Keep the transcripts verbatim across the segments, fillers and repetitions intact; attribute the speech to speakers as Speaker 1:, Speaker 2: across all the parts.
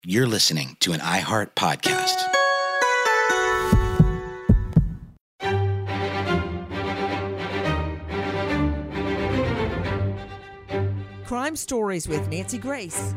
Speaker 1: You're listening to an iHeart podcast.
Speaker 2: Crime Stories with Nancy Grace.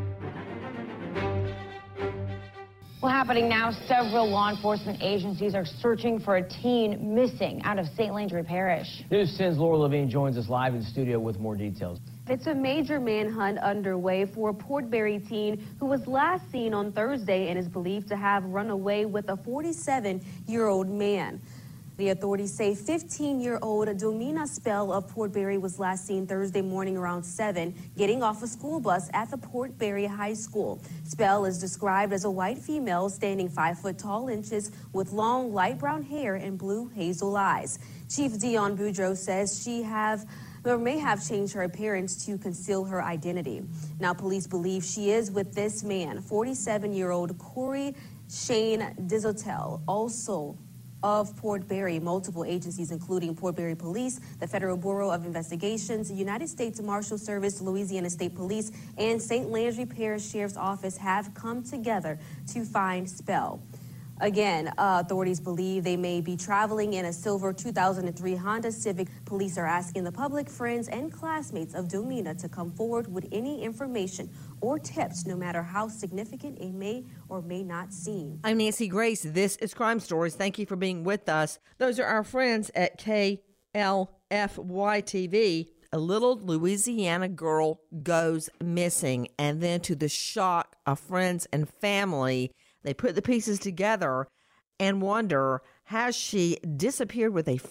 Speaker 3: Well, happening now, several law enforcement agencies are searching for a teen missing out of Saint Landry Parish.
Speaker 4: News ten's Laura Levine joins us live in studio with more details.
Speaker 5: It's a major manhunt underway for a Port Barre teen who was last seen on Thursday and is believed to have run away with a forty-seven-year-old man. The authorities say fifteen-year-old Domina Spell of Port Barre was last seen Thursday morning around seven, getting off a school bus at the Port Barre High School. Spell is described as a white female standing five foot tall inches with long light brown hair and blue hazel eyes. Chief Dion Boudreaux says she have or may have changed her appearance to conceal her identity. Now, police believe she is with this man, forty-seven-year-old Corey Shane Dizotel, also of Port Barre. Multiple agencies, including Port Barre Police, the Federal Bureau of Investigations, United States Marshal Service, Louisiana State Police, and Saint Landry Parish Sheriff's Office have come together to find Spell. Again, uh, authorities believe they may be traveling in a silver two thousand three Honda Civic. Police are asking the public, friends, and classmates of Domina to come forward with any information or tips, no matter how significant it may or may not seem.
Speaker 2: I'm Nancy Grace. This is Crime Stories. Thank you for being with us. Those are our friends at K L F Y T V. A little Louisiana girl goes missing, and then to the shock of friends and family, they put the pieces together and wonder, has she disappeared with a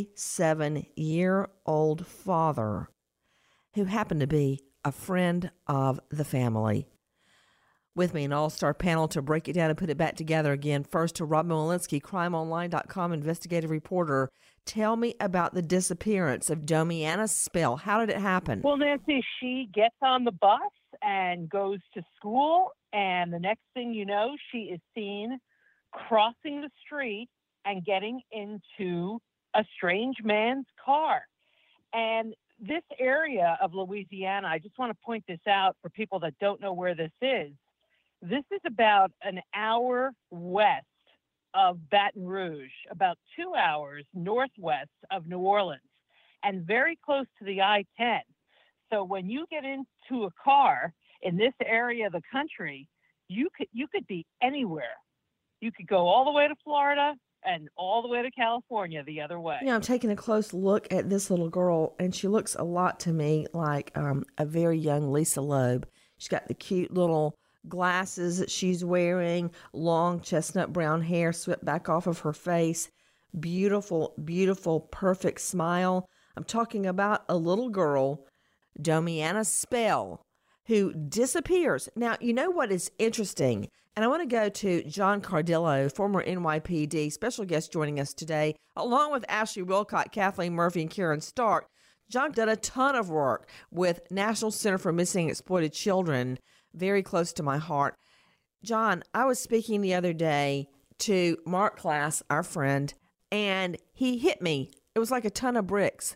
Speaker 2: forty-seven-year-old father who happened to be a friend of the family? With me, an all-star panel to break it down and put it back together again. First to Robin Walensky, crime online dot com investigative reporter. Tell me about the disappearance of Domiana Spell. How did it happen?
Speaker 6: Well, Nancy, she gets on the bus and goes to school, and the next thing you know, she is seen crossing the street and getting into a strange man's car. And this area of Louisiana, I just want to point this out for people that don't know where this is. This is about an hour west of Baton Rouge, about two hours northwest of New Orleans, and very close to the I ten. So when you get into a car in this area of the country, you could you could be anywhere. You could go all the way to Florida and all the way to California the other way.
Speaker 2: You know, I'm taking a close look at this little girl, and she looks a lot to me like um, a very young Lisa Loeb. She's got the cute little glasses that she's wearing, long chestnut brown hair swept back off of her face, beautiful, beautiful, perfect smile. I'm talking about a little girl, Domiana Spell, who disappears. Now, you know what is interesting? And I want to go to John Cardillo, former N Y P D, special guest joining us today, along with Ashley Wilcott, Kathleen Murphy, and Karen Stark. John did a ton of work with National Center for Missing and Exploited Children, very close to my heart. John, I was speaking the other day to Mark Class, our friend, and he hit me. It was like a ton of bricks.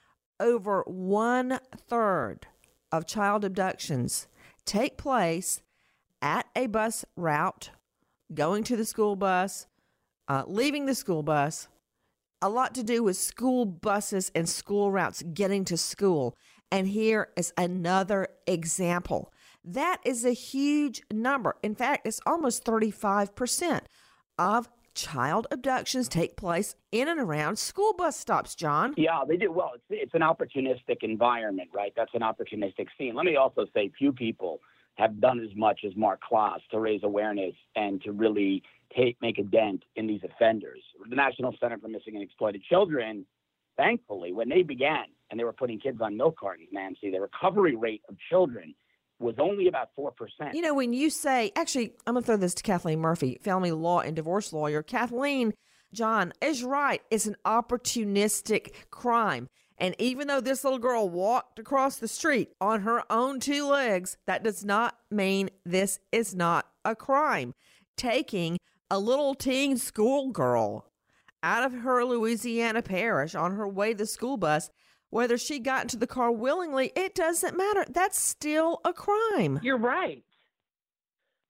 Speaker 2: Over one third of child abductions take place at a bus route, going to the school bus, uh, leaving the school bus. A lot to do with school buses and school routes getting to school. And here is another example. That is a huge number. In fact, it's almost thirty-five percent of child abductions take place in and around school bus stops, John.
Speaker 7: Yeah, they do. Well, it's, it's an opportunistic environment, right? That's an opportunistic scene. Let me also say few people have done as much as Mark Klaas to raise awareness and to really take, make a dent in these offenders. The National Center for Missing and Exploited Children, thankfully, when they began and they were putting kids on milk cartons, Nancy, the recovery rate of children was only about four percent.
Speaker 2: You know, when you say, actually, I'm going to throw this to Kathleen Murphy, family law and divorce lawyer. Kathleen, John is right. It's an opportunistic crime. And even though this little girl walked across the street on her own two legs, that does not mean this is not a crime. Taking a little teen schoolgirl out of her Louisiana parish on her way to the school bus, whether she got into the car willingly, it doesn't matter. That's still a crime.
Speaker 6: You're right.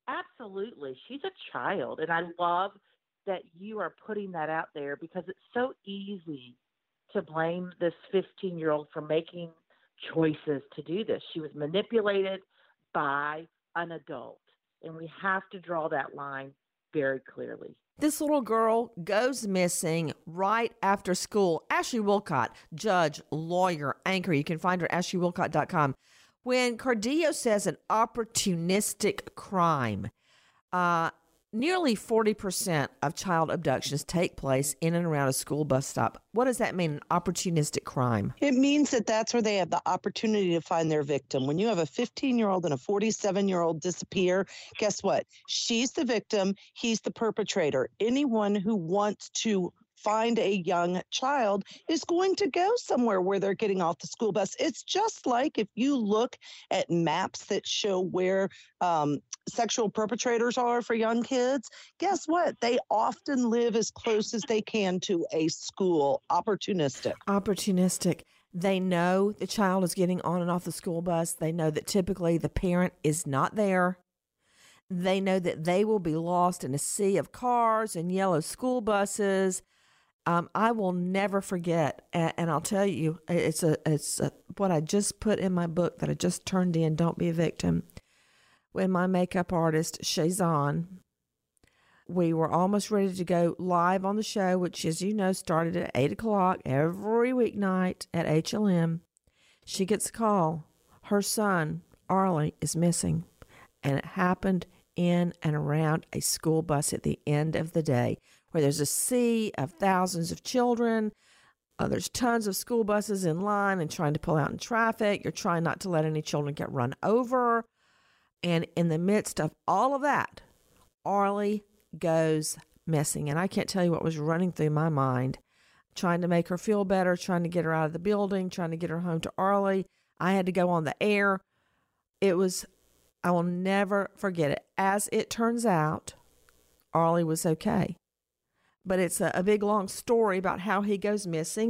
Speaker 8: Absolutely. She's a child, and I love that you are putting that out there because it's so easy to blame this fifteen-year-old for making choices to do this. She was manipulated by an adult, and we have to draw that line very clearly.
Speaker 2: This little girl goes missing right after school. Ashley Wilcott, judge, lawyer, anchor. You can find her at ashley wilcott dot com. When Cardillo says an opportunistic crime, uh, nearly forty percent of child abductions take place in and around a school bus stop. What does that mean, an opportunistic crime?
Speaker 9: It means that that's where they have the opportunity to find their victim. When you have a fifteen-year-old and a forty-seven-year-old disappear, guess what? She's the victim. He's the perpetrator. Anyone who wants to find a young child is going to go somewhere where they're getting off the school bus. It's just like if you look at maps that show where um, sexual perpetrators are for young kids, guess what? They often live as close as they can to a school. Opportunistic.
Speaker 2: Opportunistic. They know the child is getting on and off the school bus. They know that typically the parent is not there. They know that they will be lost in a sea of cars and yellow school buses. Um, I will never forget, and, and I'll tell you, it's a it's a, what I just put in my book that I just turned in, Don't Be a Victim. When my makeup artist, Shazan, we were almost ready to go live on the show, which, as you know, started at eight o'clock every weeknight at H L M. She gets a call. Her son, Arlie, is missing, and it happened in and around a school bus at the end of the day, where there's a sea of thousands of children. Uh, there's tons of school buses in line and trying to pull out in traffic. You're trying not to let any children get run over. And in the midst of all of that, Arlie goes missing. And I can't tell you what was running through my mind. Trying to make her feel better, trying to get her out of the building, trying to get her home to Arlie. I had to go on the air. It was, I will never forget it. As it turns out, Arlie was okay. But it's a, a big, long story about how he goes missing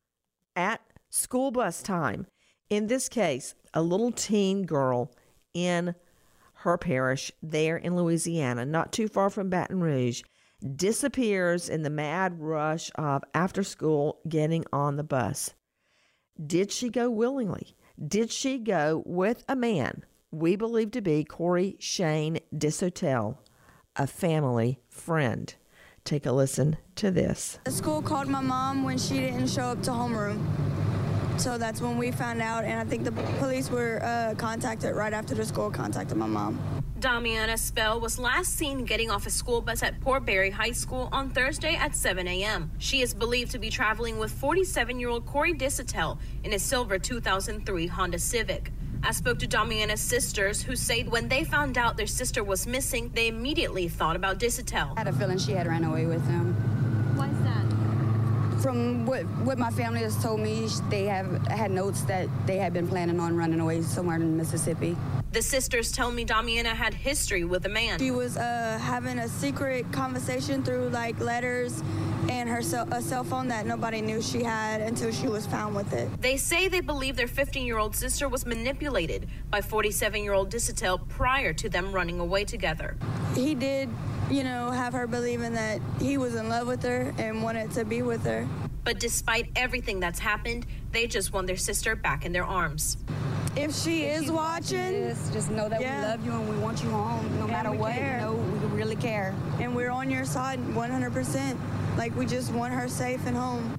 Speaker 2: at school bus time. In this case, a little teen girl in her parish there in Louisiana, not too far from Baton Rouge, disappears in the mad rush of after school getting on the bus. Did she go willingly? Did she go with a man we believe to be Corey Shane Disotell, a family friend? Take a listen to this.
Speaker 10: The school called my mom when she didn't show up to homeroom. So that's when we found out, and I think the police were uh, contacted right after the school contacted my mom.
Speaker 11: Damiana Spell was last seen getting off a school bus at Port Barre High School on Thursday at seven a.m. She is believed to be traveling with forty-seven-year-old Corey Disotell in a silver two thousand three Honda Civic. I spoke to Damiana's sisters, who say when they found out their sister was missing, they immediately thought about Disotell.
Speaker 12: I had a feeling she had ran away with him.
Speaker 11: Why is that?
Speaker 12: From what, what my family has told me, they have had notes that they had been planning on running away somewhere in Mississippi.
Speaker 11: The sisters tell me Damiana had history with a man.
Speaker 10: She was uh, having a secret conversation through like letters and her cell, a cell phone that nobody knew she had until she was found with it.
Speaker 11: They say they believe their fifteen-year-old sister was manipulated by forty-seven-year-old Disotell prior to them running away together.
Speaker 10: He did, you know, have her believing that he was in love with her and wanted to be with her.
Speaker 11: But despite everything that's happened, they just want their sister back in their arms.
Speaker 10: If she
Speaker 12: if
Speaker 10: is watching, watching
Speaker 12: this, just know that yeah. we love you and we want you home, no and matter what.
Speaker 10: Care.
Speaker 12: You know, we really care.
Speaker 10: And we're on your side one hundred percent. Like, we just want her safe and home.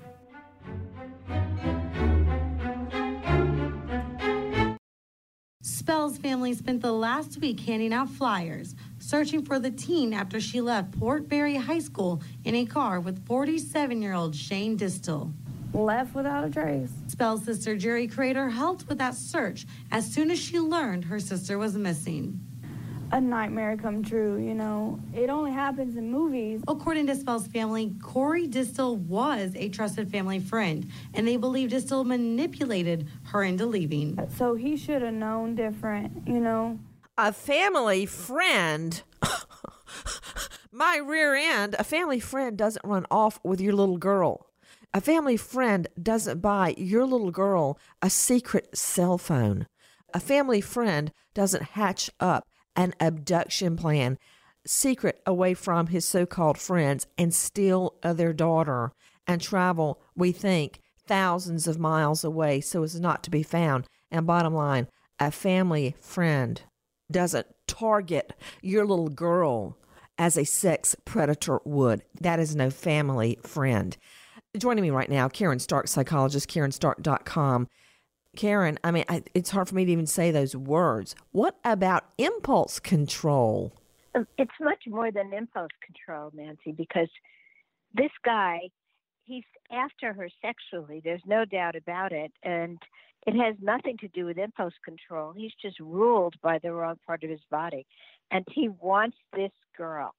Speaker 13: Spell's family spent the last week handing out flyers, searching for the teen after she left Port Barre High School in a car with forty-seven-year-old Shane Disotell.
Speaker 14: Left without a trace.
Speaker 13: Spell's sister Jerry Crater helped with that search as soon as she learned her sister was missing.
Speaker 14: A nightmare come true, you know. It only happens in movies.
Speaker 13: According to Spell's family, Corey Disotell was a trusted family friend, and they believe Disotell manipulated her into leaving.
Speaker 14: So he should have known different, you know.
Speaker 2: A family friend? My rear end. A family friend doesn't run off with your little girl. A family friend doesn't buy your little girl a secret cell phone. A family friend doesn't hatch up an abduction plan, secret away from his so-called friends, and steal their daughter and travel, we think, thousands of miles away so as not to be found. And bottom line, a family friend doesn't target your little girl as a sex predator would. That is no family friend. Joining me right now, Karen Stark, psychologist, karen stark dot com. Karen, I mean, I, it's hard for me to even say those words. What about impulse control?
Speaker 15: It's much more than impulse control, Nancy, because this guy, he's after her sexually. There's no doubt about it. And it has nothing to do with impulse control. He's just ruled by the wrong part of his body. And he wants this girl.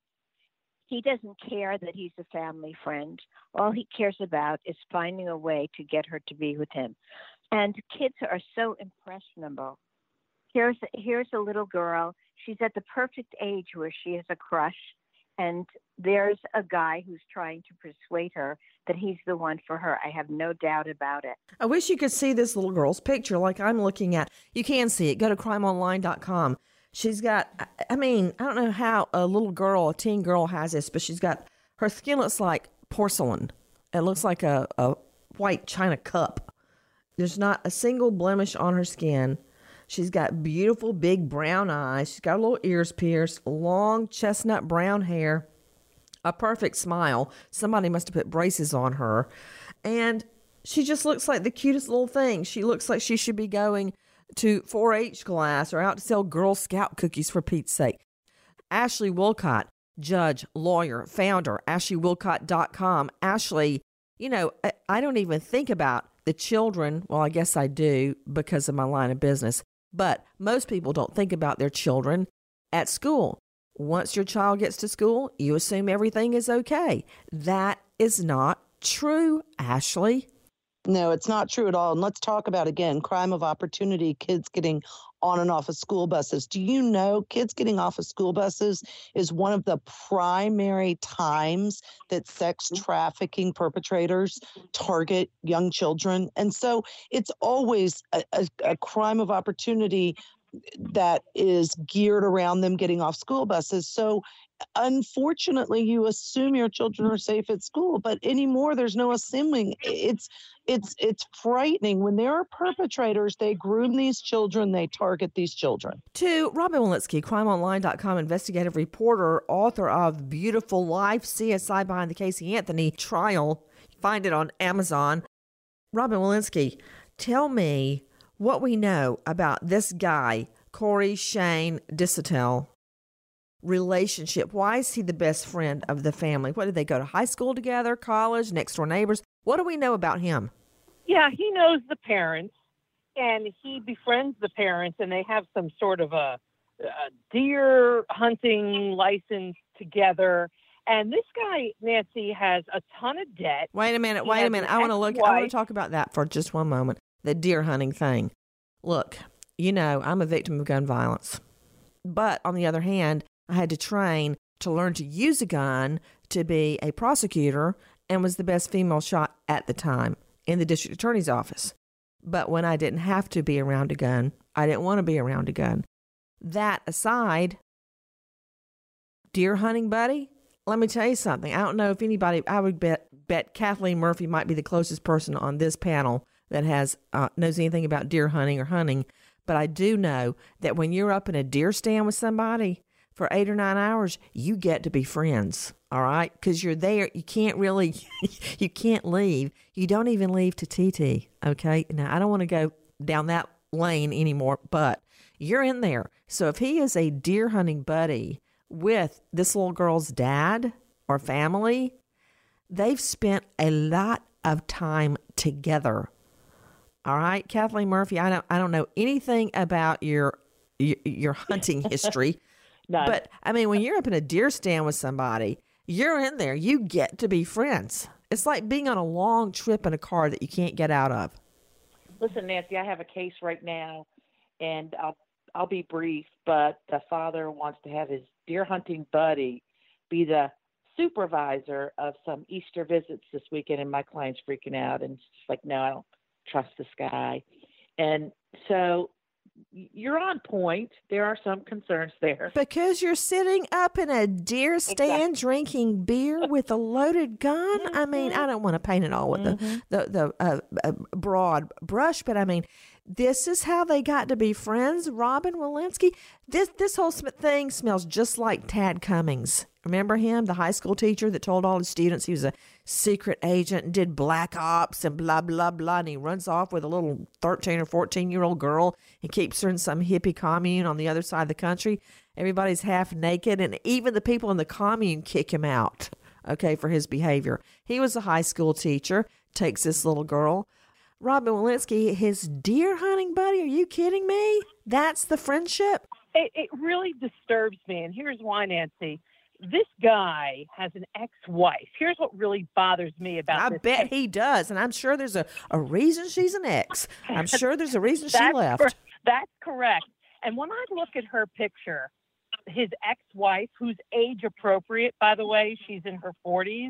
Speaker 15: He doesn't care that he's a family friend. All he cares about is finding a way to get her to be with him. And kids are so impressionable. Here's here's a little girl. She's at the perfect age where she has a crush. And there's a guy who's trying to persuade her that he's the one for her. I have no doubt about it.
Speaker 2: I wish you could see this little girl's picture like I'm looking at. You can see it. Go to crime online dot com. She's got, I mean, I don't know how a little girl, a teen girl has this, but she's got, her skin looks like porcelain. It looks like a, a white china cup. There's not a single blemish on her skin. She's got beautiful big brown eyes. She's got little ears pierced, long chestnut brown hair, a perfect smile. Somebody must have put braces on her. And she just looks like the cutest little thing. She looks like she should be going to four H class or out to sell Girl Scout cookies, for Pete's sake. Ashley Wilcott, judge, lawyer, founder, ashley wilcott dot com. Ashley, you know, I, I don't even think about the children. Well, I guess I do because of my line of business. But most people don't think about their children at school. Once your child gets to school, you assume everything is okay. That is not true, Ashley.
Speaker 9: No, it's not true at all. And let's talk about, again, crime of opportunity, kids getting on and off of school buses. Do you know kids getting off of school buses is one of the primary times that sex trafficking perpetrators target young children? And so it's always a, a, a crime of opportunity that is geared around them getting off school buses. So unfortunately, you assume your children are safe at school, but anymore, there's no assuming. It's it's it's frightening. When there are perpetrators, they groom these children, they target these children.
Speaker 2: To Robin Walensky, crime online dot com investigative reporter, author of Beautiful Life, C S I Behind the Casey Anthony Trial. Find it on Amazon. Robin Walensky, tell me what we know about this guy, Corey Shane Disotell. Relationship. Why is he the best friend of the family? What, did they go to high school together, college, next door neighbors? What do we know about him?
Speaker 6: Yeah, he knows the parents, and he befriends the parents, and they have some sort of a, a deer hunting license together. And this guy, Nancy, has a ton of debt.
Speaker 2: Wait a minute.
Speaker 6: He
Speaker 2: wait a
Speaker 6: has
Speaker 2: minute.
Speaker 6: an
Speaker 2: I want to look. I
Speaker 6: ex-wife.
Speaker 2: want to talk about that for just one moment. The deer hunting thing. Look, you know, I'm a victim of gun violence, but on the other hand, I had to train to learn to use a gun to be a prosecutor and was the best female shot at the time in the district attorney's office. But when I didn't have to be around a gun, I didn't want to be around a gun. That aside, deer hunting buddy, let me tell you something. I don't know if anybody, I would bet, bet Kathleen Murphy might be the closest person on this panel that has uh, knows anything about deer hunting or hunting. But I do know that when you're up in a deer stand with somebody for eight or nine hours, you get to be friends, all right? Because you're there. You can't really, you can't leave. You don't even leave to T T, okay? Now, I don't want to go down that lane anymore, but you're in there. So if he is a deer hunting buddy with this little girl's dad or family, they've spent a lot of time together, all right? Kathleen Murphy, I don't, I don't know anything about your, your, your hunting history.
Speaker 8: None.
Speaker 2: But, I mean, when you're up in a deer stand with somebody, you're in there. You get to be friends. It's like being on a long trip in a car that you can't get out of.
Speaker 8: Listen, Nancy, I have a case right now, and I'll I'll be brief, but the father wants to have his deer hunting buddy be the supervisor of some Easter visits this weekend, and my client's freaking out, and it's just like, no, I don't trust this guy. And so you're on point. There are some concerns there.
Speaker 2: Because you're sitting up in a deer stand exactly. drinking beer with a loaded gun. Mm-hmm. I mean, I don't want to paint it all with mm-hmm. the, the, the uh, uh, broad brush, but I mean, this is how they got to be friends, Robin Walensky. This, this whole thing smells just like Tad Cummings. Remember him, the high school teacher that told all his students he was a secret agent and did black ops and blah, blah, blah. And he runs off with a little thirteen or fourteen-year-old girl and keeps her in some hippie commune on the other side of the country. Everybody's half naked, and even the people in the commune kick him out, okay, for his behavior. He was a high school teacher, takes this little girl. Robin Walensky, his deer hunting buddy, are you kidding me? That's the friendship?
Speaker 6: It, it really disturbs me, and here's why, Nancy. This guy has an ex-wife. Here's what really bothers me about
Speaker 2: I
Speaker 6: this. I
Speaker 2: bet
Speaker 6: case.
Speaker 2: he does, and I'm sure there's a, a reason she's an ex. I'm sure there's a reason she
Speaker 6: that's
Speaker 2: left.
Speaker 6: Cor- that's correct. And when I look at her picture, his ex-wife, who's age-appropriate, by the way, she's in her forties,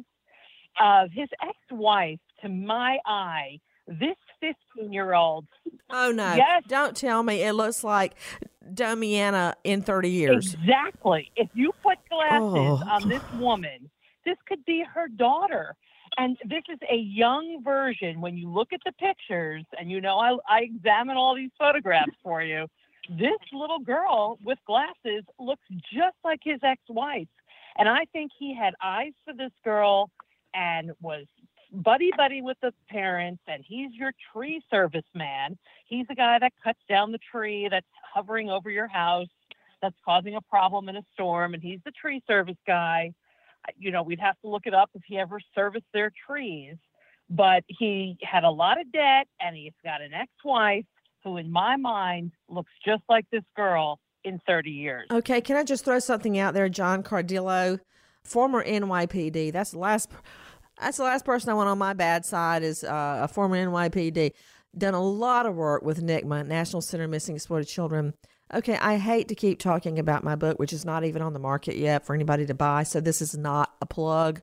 Speaker 6: uh, his ex-wife, to my eye, this fifteen-year-old.
Speaker 2: Oh, no.
Speaker 6: Yes.
Speaker 2: Don't tell me it looks like Domiana in thirty years.
Speaker 6: Exactly. If you put glasses
Speaker 2: oh.
Speaker 6: on this woman, this could be her daughter. And this is a young version. When you look at the pictures, and you know I, I examine all these photographs for you, this little girl with glasses looks just like his ex-wife. And I think he had eyes for this girl and was buddy-buddy with the parents, and he's your tree service man. He's the guy that cuts down the tree that's hovering over your house, that's causing a problem in a storm, and he's the tree service guy. You know, we'd have to look it up if he ever serviced their trees. But he had a lot of debt, and he's got an ex-wife who, in my mind, looks just like this girl in thirty years.
Speaker 2: Okay, can I just throw something out there? John Cardillo, former N Y P D. That's the last... That's the last person I want on my bad side is uh, a former N Y P D. Done a lot of work with N C M A, National Center of Missing Exploited Children. Okay, I hate to keep talking about my book, which is not even on the market yet for anybody to buy, so this is not a plug.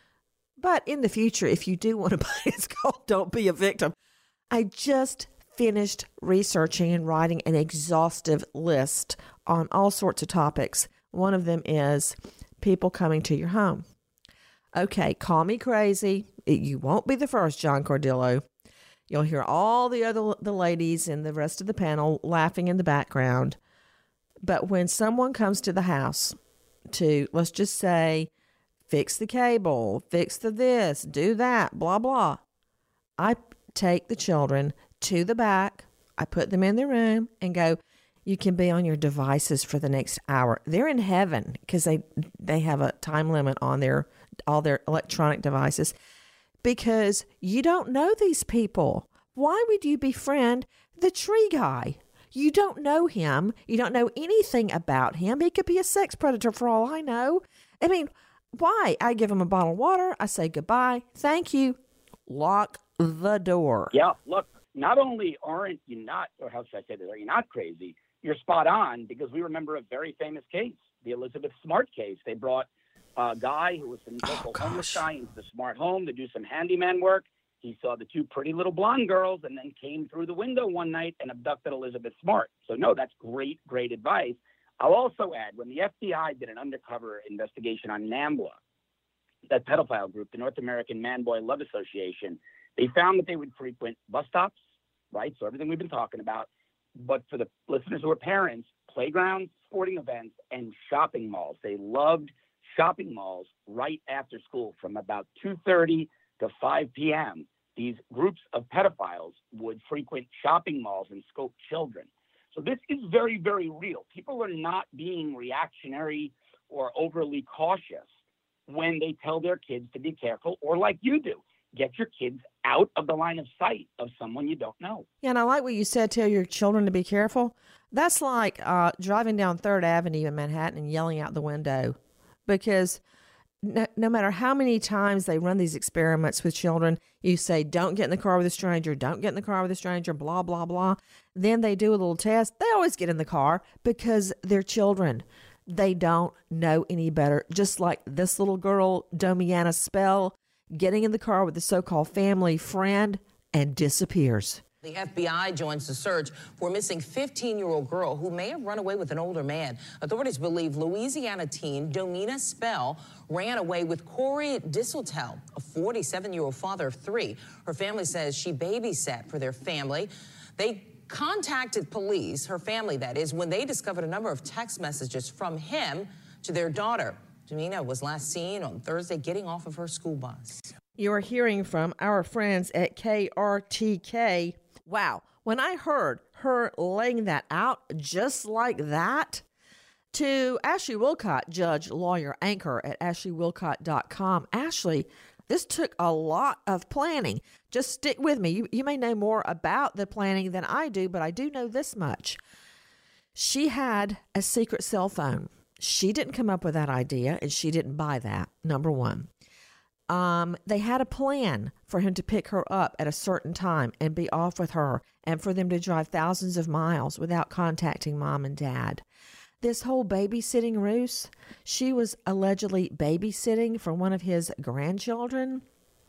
Speaker 2: But in the future, if you do want to buy it, it's called Don't Be a Victim. I just finished researching and writing an exhaustive list on all sorts of topics. One of them is people coming to your home. Okay, call me crazy. You won't be the first, John Cardillo. You'll hear all the other the ladies and the rest of the panel laughing in the background. But when someone comes to the house to, let's just say, fix the cable, fix the this, do that, blah, blah, I take the children to the back. I put them in their room and go, you can be on your devices for the next hour. They're in heaven because they they have a time limit on their all their electronic devices because you don't know these people. Why would you befriend the tree guy? You don't know him. You don't know anything about him. He could be a sex predator for all I know. I mean, why? I give him a bottle of water. I say goodbye. Thank you. Lock the door.
Speaker 7: Yeah, look, not only aren't you not, or how should I say this, are you not crazy? You're spot on because we remember a very famous case, the Elizabeth Smart case. They brought a guy who was a local oh, homeless guy into the Smart home to do some handyman work. He saw the two pretty little blonde girls and then came through the window one night and abducted Elizabeth Smart. So, no, that's great, great advice. I'll also add, when the F B I did an undercover investigation on NAMBLA, that pedophile group, the North American Man-Boy Love Association, they found that they would frequent bus stops, right? So everything we've been talking about. But for the listeners who are parents, playgrounds, sporting events, and shopping malls. They loved shopping malls right after school from about two thirty to five p.m. These groups of pedophiles would frequent shopping malls and scope children. So this is very, very real. People are not being reactionary or overly cautious when they tell their kids to be careful, or like you do, get your kids out of the line of sight of someone you don't know.
Speaker 2: Yeah, and I like what you said, tell your children to be careful. That's like uh, driving down Third Avenue in Manhattan and yelling out the window, because no, no matter how many times they run these experiments with children, you say, don't get in the car with a stranger, don't get in the car with a stranger, blah, blah, blah. Then they do a little test. They always get in the car because they're children. They don't know any better. Just like this little girl, Domiana Spell, getting in the car with the so-called family friend and disappears.
Speaker 16: The F B I joins the search for a missing fifteen-year-old girl who may have run away with an older man. Authorities believe Louisiana teen Domina Spell ran away with Corey Disseltel, a forty-seven-year-old father of three. Her family says she babysat for their family. They contacted police, her family that is, when they discovered a number of text messages from him to their daughter. Domina was last seen on Thursday getting off of her school bus.
Speaker 2: You are hearing from our friends at K R T K. Wow, when I heard her laying that out just like that, to Ashley Wilcott, judge, lawyer, anchor at ashley wilcott dot com. Ashley, this took a lot of planning. Just stick with me. You, you may know more about the planning than I do, but I do know this much. She had a secret cell phone. She didn't come up with that idea, and she didn't buy that, number one. Um, they had a plan for him to pick her up at a certain time and be off with her, and for them to drive thousands of miles without contacting mom and dad. This whole babysitting ruse, she was allegedly babysitting for one of his grandchildren.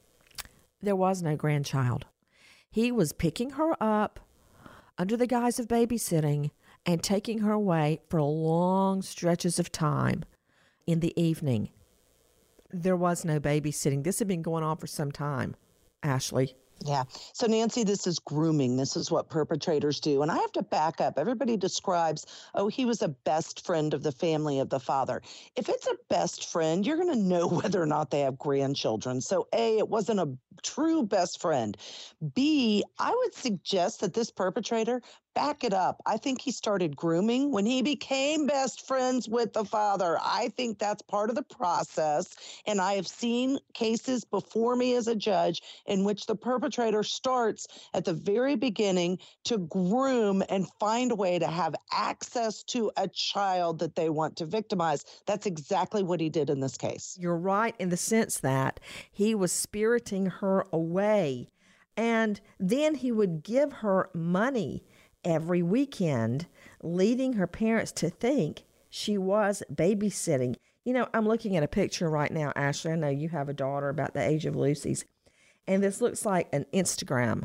Speaker 2: There was no grandchild. He was picking her up under the guise of babysitting and taking her away for long stretches of time in the evening. There was no babysitting. This had been going on for some time, Ashley.
Speaker 9: Yeah. So, Nancy, this is grooming. This is what perpetrators do. And I have to back up. Everybody describes, oh, he was a best friend of the family of the father. If it's a best friend, you're going to know whether or not they have grandchildren. So, A, it wasn't a true best friend. B, I would suggest that this perpetrator back it up. I think he started grooming when he became best friends with the father. I think that's part of the process. And I have seen cases before me as a judge in which the perpetrator starts at the very beginning to groom and find a way to have access to a child that they want to victimize. That's exactly what he did in this case.
Speaker 2: You're right in the sense that he was spiriting her away, and then he would give her money every weekend, leading her parents to think she was babysitting. You know, I'm looking at a picture right now, Ashley. I know you have a daughter about the age of Lucy's, and this looks like an Instagram.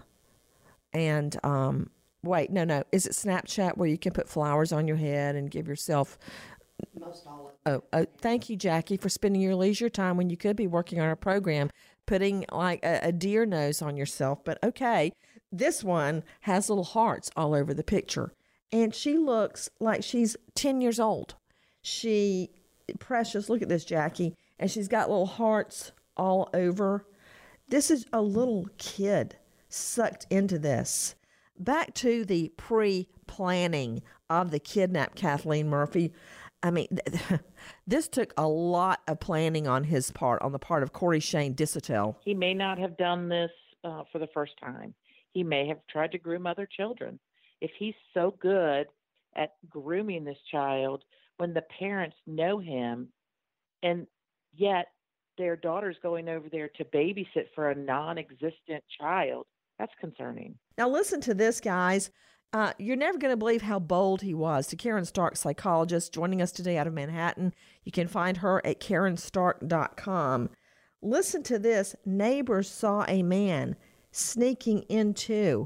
Speaker 2: And, um, wait, no, no. Is it Snapchat where you can put flowers on your head and give yourself... Most all of oh, oh, thank you, Jackie, for spending your leisure time when you could be working on a program, putting like a, a deer nose on yourself. But okay, this one has little hearts all over the picture. And she looks like she's ten years old. She, precious, look at this, Jackie. And she's got little hearts all over. This is a little kid sucked into this. Back to the pre-planning of the kidnap, Kathleen Murphy. I mean, this took a lot of planning on his part, on the part of Corey Shane Disseltel.
Speaker 8: He may not have done this uh, for the first time. He may have tried to groom other children. If he's so good at grooming this child when the parents know him, and yet their daughter's going over there to babysit for a non-existent child, that's concerning.
Speaker 2: Now listen to this, guys. Uh, you're never going to believe how bold he was. To Karen Stark, psychologist, joining us today out of Manhattan. You can find her at karen stark dot com. Listen to this. Neighbors saw a man sneaking into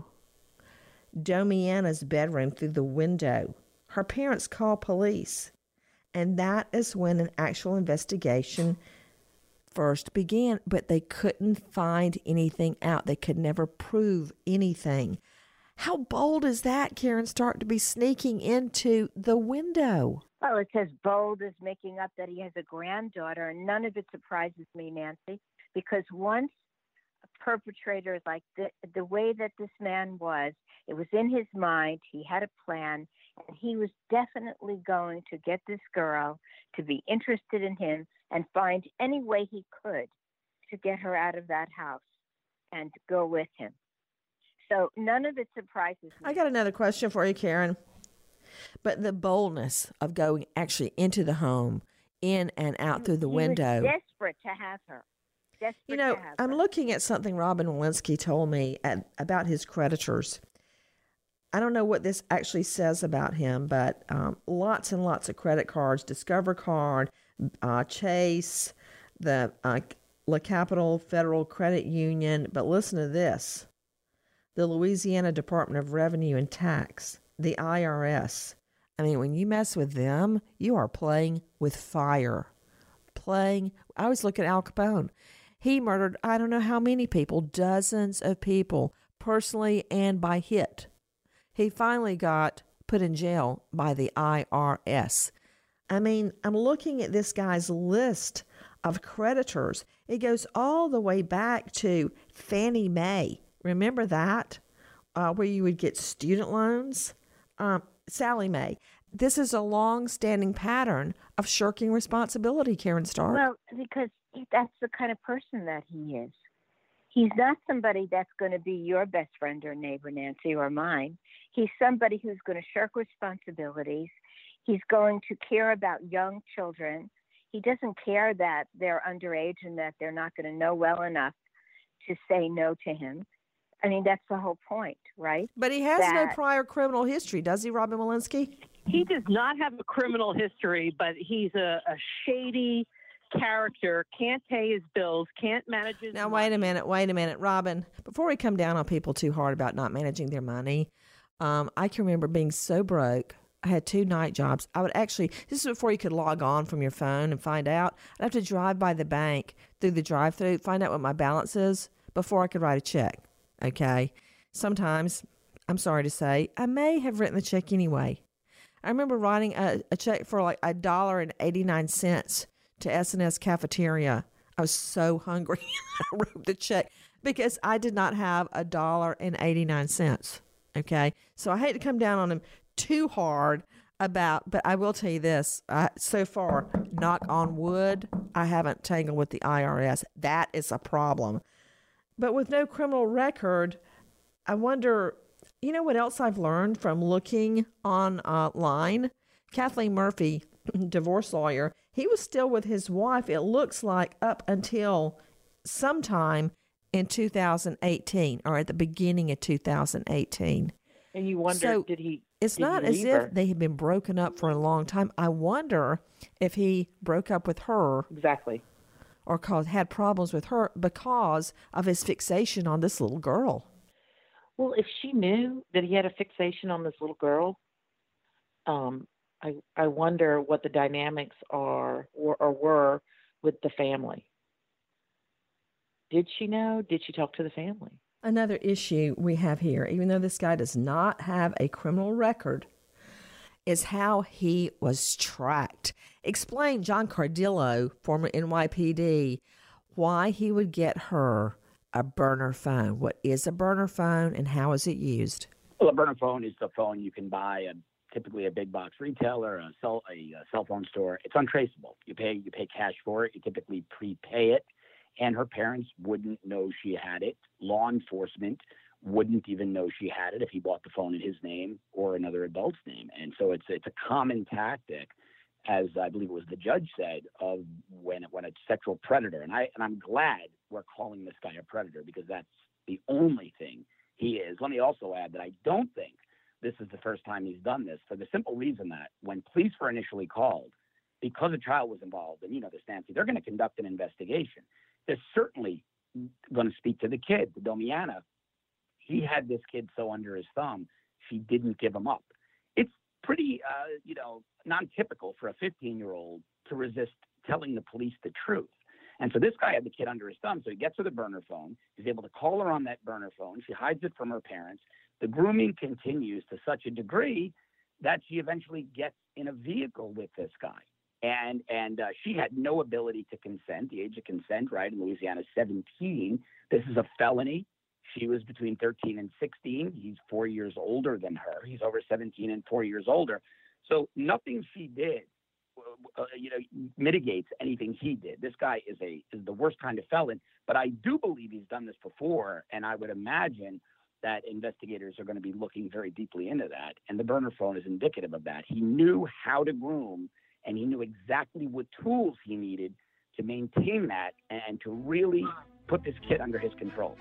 Speaker 2: Domiana's bedroom through the window. Her parents called police. And that is when an actual investigation first began. But they couldn't find anything out. They could never prove anything. How bold is that, Karen Stark, to be sneaking into the window?
Speaker 15: Well, it's as bold as making up that he has a granddaughter, and none of it surprises me, Nancy, because once a perpetrator like the, the way that this man was, it was in his mind, he had a plan, and he was definitely going to get this girl to be interested in him and find any way he could to get her out of that house and go with him. So none of it surprises me.
Speaker 2: I got another question for you, Karen. But the boldness of going actually into the home, in and out through the
Speaker 15: he
Speaker 2: window.
Speaker 15: Was desperate to have her. Desperate
Speaker 2: you know,
Speaker 15: to have
Speaker 2: I'm
Speaker 15: her.
Speaker 2: looking at something Robin Walensky told me at, about his creditors. I don't know what this actually says about him, but um, lots and lots of credit cards, Discover Card, uh, Chase, the uh, La Capital Federal Credit Union. But listen to this. the Louisiana Department of Revenue and Tax, the I R S. I mean, when you mess with them, you are playing with fire. Playing, I always look at Al Capone. He murdered, I don't know how many people, dozens of people, personally and by hit. He finally got put in jail by the I R S. I mean, I'm looking at this guy's list of creditors. It goes all the way back to Fannie Mae. Remember that? Uh, where you would get student loans? Um, Sally Mae. This is a long-standing pattern of shirking responsibility, Karen Stark.
Speaker 15: Well, because that's the kind of person that he is. He's not somebody that's going to be your best friend or neighbor, Nancy, or mine. He's somebody who's going to shirk responsibilities. He's going to care about young children. He doesn't care that they're underage and that they're not going to know well enough to say no to him. I mean, that's the whole point, right?
Speaker 2: But he has
Speaker 15: that,
Speaker 2: no prior criminal history, does he, Robin Walensky?
Speaker 6: He does not have a criminal history, but he's a, a shady character, can't pay his bills, can't manage his
Speaker 2: Now,
Speaker 6: money.
Speaker 2: wait a minute, wait a minute, Robin. Before we come down on people too hard about not managing their money, um, I can remember being so broke. I had two night jobs. I would actually, this is before you could log on from your phone and find out. I'd have to drive by the bank through the drive-thru, find out what my balance is before I could write a check, okay? Sometimes, I'm sorry to say, I may have written the check anyway. I remember writing a, a check for like a dollar and eighty-nine cents to S and S Cafeteria. I was so hungry. I wrote the check because I did not have a dollar and eighty-nine cents. Okay. So I hate to come down on him too hard about, but I will tell you this. I, so far, knock on wood, I haven't tangled with the I R S. That is a problem. But with no criminal record, I wonder, you know what else I've learned from looking online? Kathleen Murphy, divorce lawyer, he was still with his wife, it looks like, up until sometime in two thousand eighteen or at the beginning of two thousand eighteen.
Speaker 8: And you wonder,
Speaker 2: so
Speaker 8: did he
Speaker 2: It's
Speaker 8: did
Speaker 2: not
Speaker 8: he
Speaker 2: as
Speaker 8: leave
Speaker 2: if
Speaker 8: her?
Speaker 2: they had been broken up for a long time. I wonder if he broke up with her.
Speaker 8: Exactly.
Speaker 2: Or caused, had problems with her because of his fixation on this little girl.
Speaker 8: Well, if she knew that he had a fixation on this little girl, um, I I wonder what the dynamics are or, or were with the family. Did she know? Did she talk to the family?
Speaker 2: Another issue we have here, even though this guy does not have a criminal record, is how he was tracked. Explain, John Cardillo, former N Y P D, why he would get her a burner phone. What is a burner phone and how is it used?
Speaker 7: Well, a burner phone is the phone you can buy at typically a big box retailer, a cell, a, a cell phone store. It's untraceable. You pay you pay cash for it. You typically prepay it. And her parents wouldn't know she had it. Law enforcement wouldn't even know she had it if he bought the phone in his name or another adult's name. And so it's it's a common tactic, as I believe it was the judge said, of when when a sexual predator. And I and I'm glad we're calling this guy a predator because that's the only thing he is. Let me also add that I don't think this is the first time he's done this, for the simple reason that when police were initially called, because a child was involved, and you know this, Nancy, they're going to conduct an investigation. They're certainly going to speak to the kid, the Domiana. He had this kid so under his thumb, she didn't give him up. It's pretty, uh, you know, non-typical for a fifteen-year-old to resist telling the police the truth. And so this guy had the kid under his thumb, so he gets her the burner phone. He's able to call her on that burner phone. She hides it from her parents. The grooming continues to such a degree that she eventually gets in a vehicle with this guy. And and uh, she had no ability to consent. The age of consent, right, in Louisiana, is seventeen. This is a felony. She was between thirteen and sixteen. He's four years older than her. He's over seventeen and four years older. So nothing she did, uh, you know, mitigates anything he did. This guy is a is the worst kind of felon. But I do believe he's done this before, and I would imagine that investigators are going to be looking very deeply into that. And the burner phone is indicative of that. He knew how to groom, and he knew exactly what tools he needed to maintain that and to really put this kid under his control.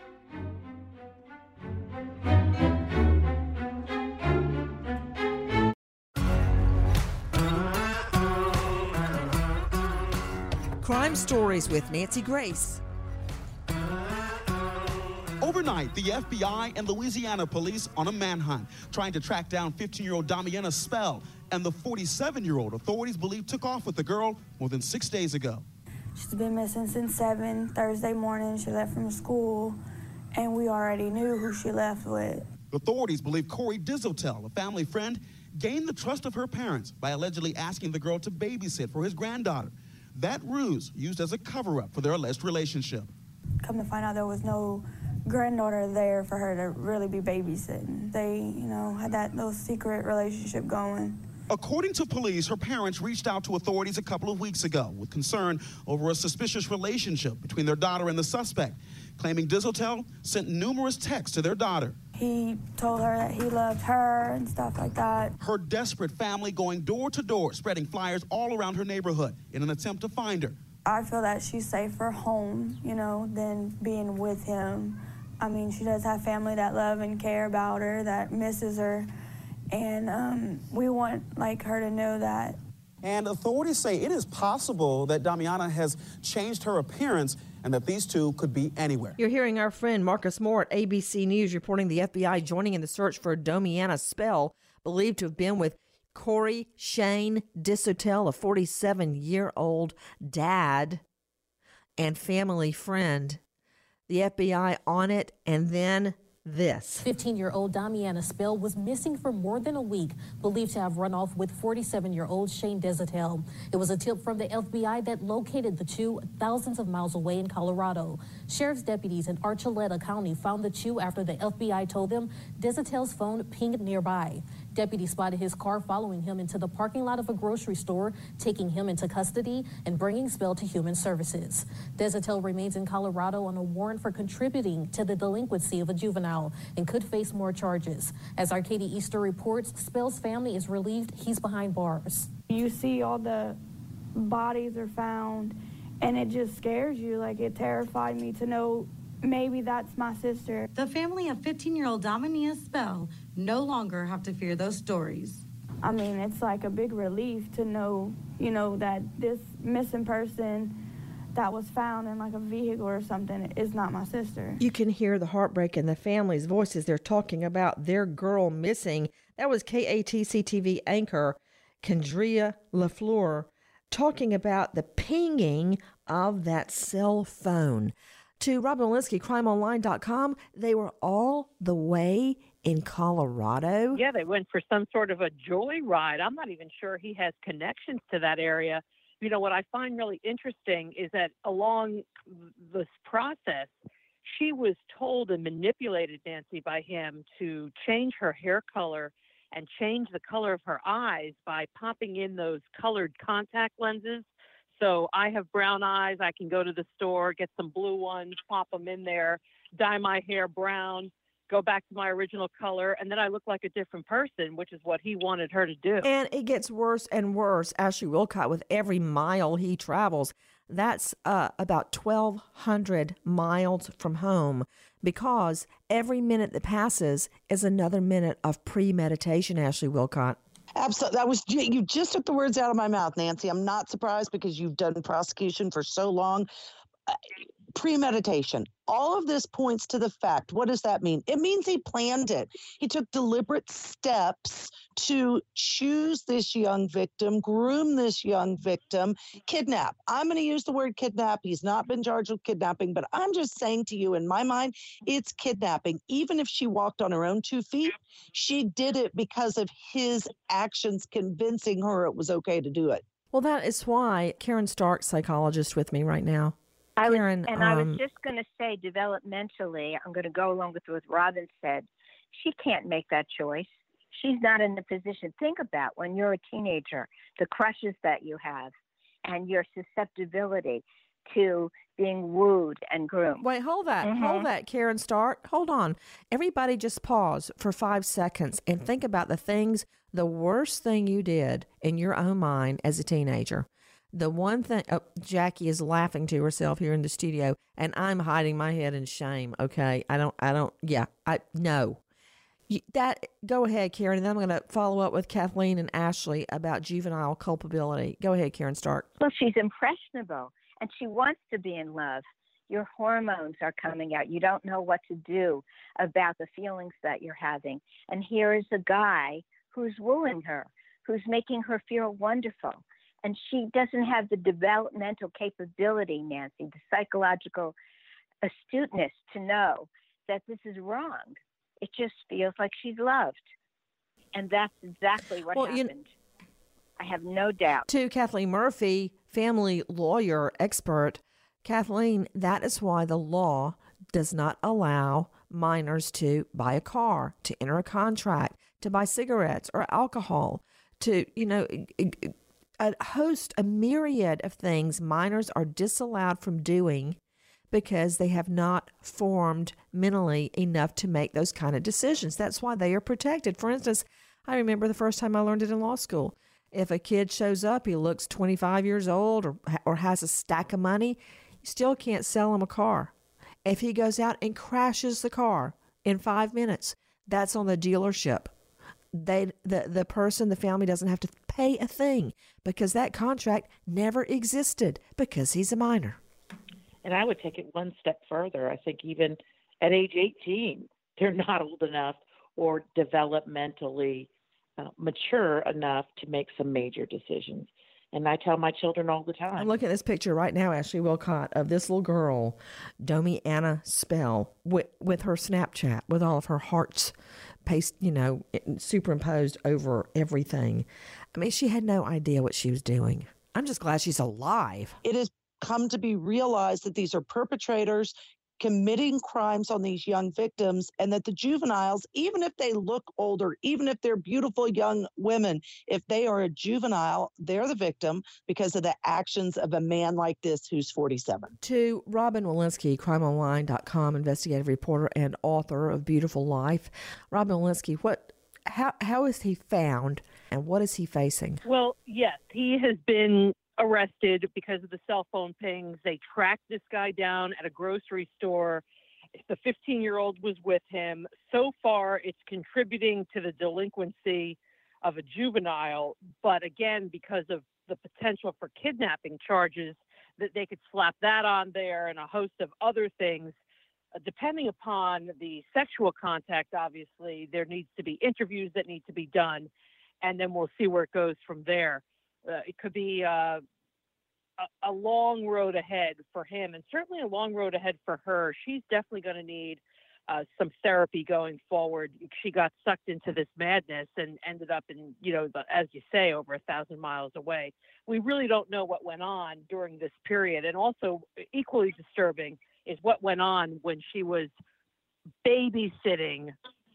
Speaker 2: Crime Stories with Nancy Grace.
Speaker 17: Overnight, the F B I and Louisiana police on a manhunt, trying to track down fifteen-year-old Damiana Spell and the forty-seven-year-old authorities believe took off with the girl more than six days ago.
Speaker 10: She's been missing since seven Thursday morning. She left from school, and we already knew who she left with.
Speaker 17: Authorities believe Corey Dizotel, a family friend, gained the trust of her parents by allegedly asking the girl to babysit for his granddaughter. That ruse used as a cover-up for their alleged relationship.
Speaker 10: Come to find out there was no granddaughter there for her to really be babysitting. They, you know, had that little secret relationship going.
Speaker 17: According to police, her parents reached out to authorities a couple of weeks ago with concern over a suspicious relationship between their daughter and the suspect, claiming Dizotel sent numerous texts to their daughter.
Speaker 10: He told her that he loved her and stuff like that.
Speaker 17: Her desperate family going door to door, spreading flyers all around her neighborhood in an attempt to find her.
Speaker 10: I feel that she's safer home, you know, than being with him. I mean, she does have family that love and care about her, that misses her, and um, we want like her to know that.
Speaker 17: And authorities say it is possible that Damiana has changed her appearance and that these two could be anywhere.
Speaker 2: You're hearing our friend Marcus Moore at A B C News reporting the F B I joining in the search for Damiana Spell, believed to have been with Corey Shane Disotel, a forty-seven-year-old dad and family friend. The F B I on it, and then this.
Speaker 18: fifteen-year-old Damiana Spell was missing for more than a week, believed to have run off with forty-seven-year-old Shane Disotel. It was a tip from the F B I that located the two thousands of miles away in Colorado. Sheriff's deputies in Archuleta County found the two after the F B I told them Disotel's phone pinged nearby. Deputies spotted his car following him into the parking lot of a grocery store, taking him into custody and bringing Spell to Human Services. Disotel remains in Colorado on a warrant for contributing to the delinquency of a juvenile and could face more charges. As Arcadia Easter reports, Spell's family is relieved he's behind bars.
Speaker 14: You see all the bodies are found, and it just scares you. Like, it terrified me to know maybe that's my sister.
Speaker 13: The family of fifteen-year-old Damiana Spell no longer have to fear those stories.
Speaker 14: I mean, it's like a big relief to know, you know, that this missing person that was found in like a vehicle or something is not my sister.
Speaker 2: You can hear the heartbreak in the family's voices. They're talking about their girl missing. That was K A T C T V anchor Kendria LaFleur talking about the pinging of that cell phone. To Robin Walensky, crime online dot com, they were all the way in Colorado.
Speaker 6: Yeah, they went for some sort of a joyride. I'm not even sure he has connections to that area. You know, what I find really interesting is that along this process, she was told and manipulated, Nancy, by him to change her hair color and change the color of her eyes by popping in those colored contact lenses. So I have brown eyes. I can go to the store, get some blue ones, pop them in there, dye my hair brown, go back to my original color, and then I look like a different person, which is what he wanted her to do.
Speaker 2: And it gets worse and worse. Ashley Wilcott, with every mile he travels, that's uh, about twelve hundred miles from home, because every minute that passes is another minute of premeditation, Ashley Wilcott.
Speaker 9: Absolutely. That was, you just took the words out of my mouth, Nancy. I'm not surprised because you've done prosecution for so long. Uh, premeditation. All of this points to the fact. What does that mean? It means he planned it. He took deliberate steps to choose this young victim, groom this young victim, kidnap. I'm going to use the word kidnap. He's not been charged with kidnapping, but I'm just saying to you, in my mind, it's kidnapping. Even if she walked on her own two feet, she did it because of his actions convincing her it was okay to do it.
Speaker 2: Well, that is why Karen Stark, psychologist, with me right now.
Speaker 15: I was,
Speaker 2: Karen,
Speaker 15: and
Speaker 2: um,
Speaker 15: I was just going to say, developmentally, I'm going to go along with what Robin said. She can't make that choice. She's not in the position. Think about when you're a teenager, the crushes that you have and your susceptibility to being wooed and groomed.
Speaker 2: Wait, hold that.
Speaker 15: Mm-hmm.
Speaker 2: Hold that, Karen Stark. Hold on. Everybody just pause for five seconds and think about the things, the worst thing you did in your own mind as a teenager. The one thing, oh, Jackie is laughing to herself here in the studio, and I'm hiding my head in shame. Okay, I don't, I don't, yeah, I no. You, that go ahead, Karen, and then I'm going to follow up with Kathleen and Ashley about juvenile culpability. Go ahead, Karen Stark.
Speaker 15: Well, she's impressionable, and she wants to be in love. Your hormones are coming out. You don't know what to do about the feelings that you're having. And here is a guy who's wooing her, who's making her feel wonderful. And she doesn't have the developmental capability, Nancy, the psychological astuteness to know that this is wrong. It just feels like she's loved. And that's exactly what
Speaker 2: well,
Speaker 15: happened. You... I have no doubt.
Speaker 2: To Kathleen Murphy, family lawyer expert, Kathleen, that is why the law does not allow minors to buy a car, to enter a contract, to buy cigarettes or alcohol, to, you know, a host, a myriad of things minors are disallowed from doing because they have not formed mentally enough to make those kind of decisions. That's why they are protected. For instance, I remember the first time I learned it in law school. If a kid shows up, he looks twenty-five years old or or has a stack of money, you still can't sell him a car. If he goes out and crashes the car in five minutes, that's on the dealership. They, the, the person, the family doesn't have to pay a thing because that contract never existed because he's a minor.
Speaker 8: And I would take it one step further. I think even at age eighteen, they're not old enough or developmentally uh, mature enough to make some major decisions. And I tell my children all the time.
Speaker 2: I'm looking at this picture right now, Ashley Wilcott, of this little girl, Domiana Spell, with, with her Snapchat, with all of her hearts paste, you know, superimposed over everything. I mean, she had no idea what she was doing. I'm just glad she's alive.
Speaker 9: It has come to be realized that these are perpetrators committing crimes on these young victims, and that the juveniles, even if they look older, even if they're beautiful young women, if they are a juvenile, they're the victim because of the actions of a man like this who's forty-seven.
Speaker 2: To Robin Walensky, crime online dot com investigative reporter and author of Beautiful Life. Robin Walensky, what, how, how is he found and what is he facing?
Speaker 6: Well, yes, he has been arrested because of the cell phone pings. They tracked this guy down at a grocery store. The fifteen-year-old was with him. So far, it's contributing to the delinquency of a juvenile. But again, because of the potential for kidnapping charges, that they could slap that on there and a host of other things. Uh, depending upon the sexual contact, obviously, there needs to be interviews that need to be done, and then we'll see where it goes from there. Uh, it could be uh, a, a long road ahead for him, and certainly a long road ahead for her. She's definitely going to need uh, some therapy going forward. She got sucked into this madness and ended up in, you know, the, as you say, over a thousand miles away. We really don't know what went on during this period. And also equally disturbing is what went on when she was babysitting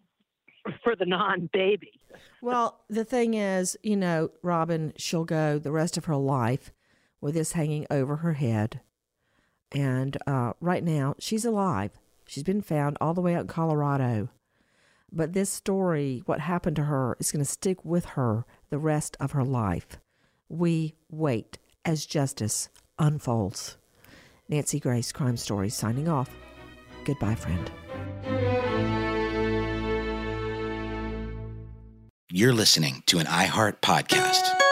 Speaker 6: for the non-baby.
Speaker 2: Well, the thing is, you know, Robin, she'll go the rest of her life with this hanging over her head. And uh, right now, she's alive. She's been found all the way out in Colorado. But this story, what happened to her, is going to stick with her the rest of her life. We wait as justice unfolds. Nancy Grace, Crime Stories, signing off. Goodbye, friend.
Speaker 1: You're listening to an iHeart podcast.